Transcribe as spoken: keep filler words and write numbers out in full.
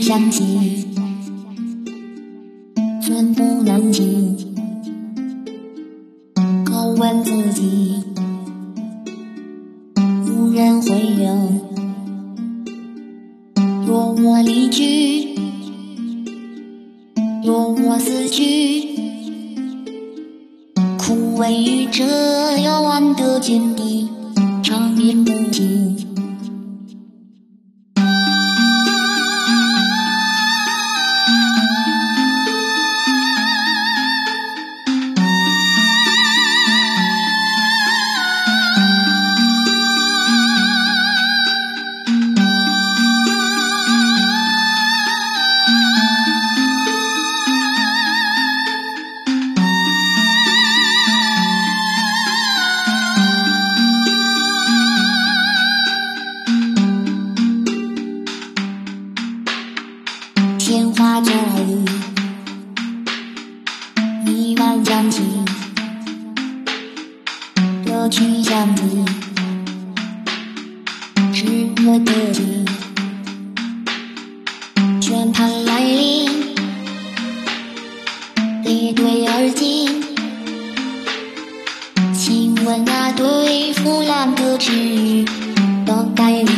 相信，寸步难行。拷问自己，无人回应。若我离去，若我死去，枯萎于这遥远的天地，长眠不醒。鲜花着雨，弥漫江气，歌曲响起，是我的心，宣判来临，列队而进。请问那对腐烂的治愈的概率？